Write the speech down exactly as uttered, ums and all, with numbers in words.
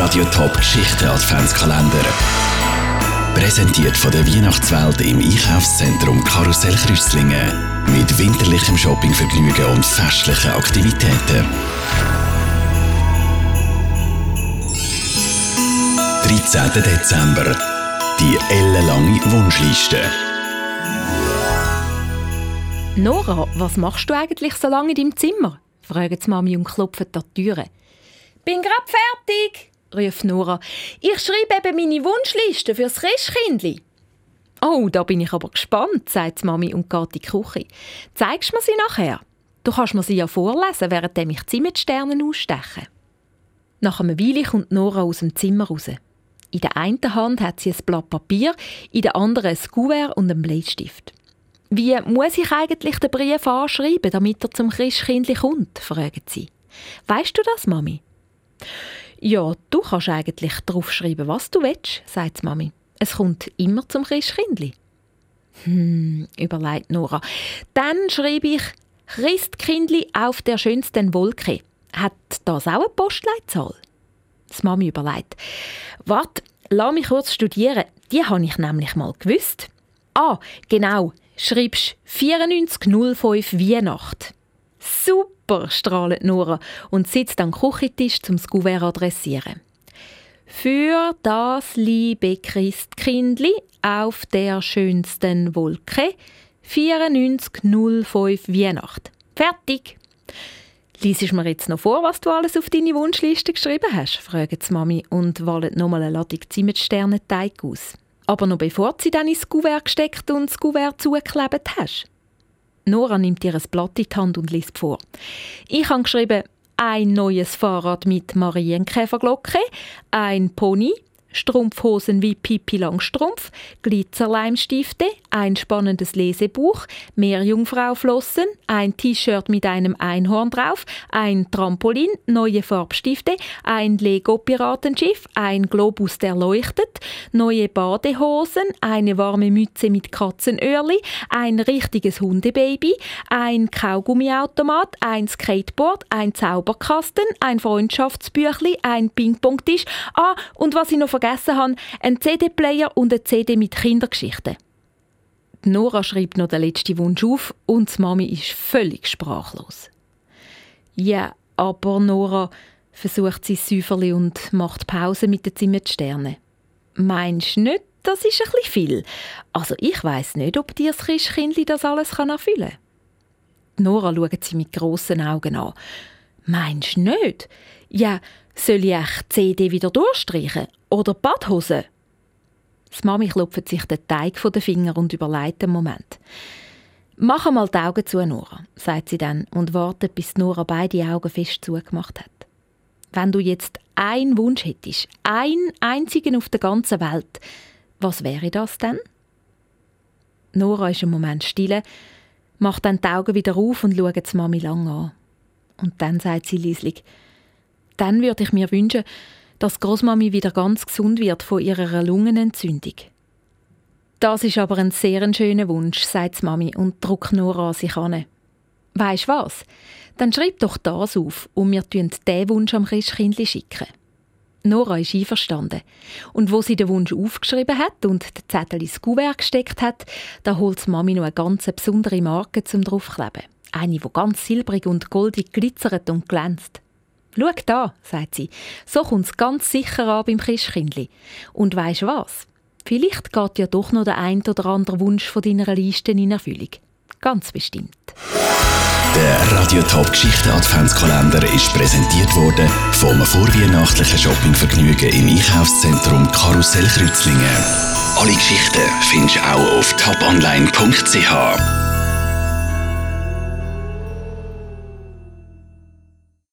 Radio Top Geschichten Adventskalender. Präsentiert von der Weihnachtswelt im Einkaufszentrum Karussell Kreuzlingen. Mit winterlichem Shoppingvergnügen und festlichen Aktivitäten. dreizehnten Dezember. Die ellenlange Wunschliste. Nora, was machst du eigentlich so lange in deinem Zimmer? Fragen die Mami und klopfen an die Türe. «Bin grad fertig», ruft Nora. «Ich schreibe eben meine Wunschliste fürs Christkindli.» «Oh, da bin ich aber gespannt», sagt die Mami und geht in die Küche. «Zeigst du mir sie nachher? Du kannst mir sie ja vorlesen, während ich Zimtsterne aussteche.» Nach einer Weile kommt Nora aus dem Zimmer raus. In der einen Hand hat sie ein Blatt Papier, in der anderen ein Kuvert und einen Bleistift. «Wie muss ich eigentlich den Brief anschreiben, damit er zum Christkindli kommt?» fragen sie. «Weisst du das, Mami?» «Ja, du kannst eigentlich draufschreiben, was du willst», sagt die Mami. «Es kommt immer zum Christkindli.» «Hm», überlegt Nora. «Dann schreibe ich Christkindli auf der schönsten Wolke. Hat das auch eine Postleitzahl?» Die Mami überlegt. «Warte, lass mich kurz studieren. Die habe ich nämlich mal gewusst. Ah, genau. Schreibst vierundneunzig null fünf Weihnacht.» «Super», strahlt Nora und sitzt am Küchentisch, um das Kuvert adressieren. «Für das liebe Christkindli auf der schönsten Wolke vierundneunzig null fünf Weihnacht. Fertig!» «Liesest mir jetzt noch vor, was du alles auf deine Wunschliste geschrieben hast?» fragt die Mami und wählt nochmal eine Ladung Zimtsternenteig aus. «Aber noch bevor du sie dann ins Kuvert gesteckt und das Kuvert zugeklebt hast?» Nora nimmt ihr ein Blatt in die Hand und liest vor. «Ich habe geschrieben, ein neues Fahrrad mit Marienkäferglocke, ein Pony, Strumpfhosen wie Pippi Langstrumpf, Glitzerleimstifte, ein spannendes Lesebuch, Meerjungfrauflossen, ein T-Shirt mit einem Einhorn drauf, ein Trampolin, neue Farbstifte, ein Lego-Piratenschiff, ein Globus, der leuchtet, neue Badehosen, eine warme Mütze mit Katzenöhrli, ein richtiges Hundebaby, ein Kaugummiautomat, ein Skateboard, ein Zauberkasten, ein Freundschaftsbüchli, ein Ping-Pong-Tisch, ah, und was ich noch vergessen habe, ein C D-Player und eine C D mit Kindergeschichten.» Nora schreibt noch den letzten Wunsch auf und die Mami ist völlig sprachlos. «Ja, aber Nora», versucht sie Säuferli und macht Pause mit den Zimtsternen. «Meinst du nicht, das ist ein bisschen viel? Also ich weiss nicht, ob dir das Christkindli das alles erfüllen kann.» Nora schaut sie mit grossen Augen an. «Meinst du nicht? Ja, soll ich echt die C D wieder durchstreichen? Oder Badhose?» Die Mami klopft sich den Teig von den Fingern und überlegt einen Moment. «Mach mal die Augen zu, Nora», sagt sie dann und wartet, bis Nora beide Augen fest zugemacht hat. «Wenn du jetzt einen Wunsch hättest, einen einzigen auf der ganzen Welt, was wäre das denn?» Nora ist einen Moment still, macht dann die Augen wieder auf und schaut die Mami lang an. Und dann sagt sie leislich: «Dann würde ich mir wünschen, dass Großmami wieder ganz gesund wird von ihrer Lungenentzündung.» «Das ist aber ein sehr schöner Wunsch», sagt die Mami und drückt Nora an sich an. «Weisst was? Dann schreib doch das auf und wir schicken diesen Wunsch am Christkindli schicken.» Nora ist einverstanden. Und wo sie den Wunsch aufgeschrieben hat und den Zettel ins Kuvert gesteckt hat, da holt die Mami noch eine ganz besondere Marke zum draufkleben. Eine, die ganz silbrig und goldig glitzert und glänzt. «Schau da», sagt sie, «so kommt es ganz sicher an beim Christkindli. Und weisst was? Vielleicht geht ja doch noch der ein oder andere Wunsch von deiner Liste in Erfüllung. Ganz bestimmt.» Der Radio Top Geschichten Adventskalender ist präsentiert worden vom vorweihnachtlichen Shoppingvergnügen im Einkaufszentrum Karussell Kreuzlingen. Alle Geschichten findest du auch auf top online punkt c h.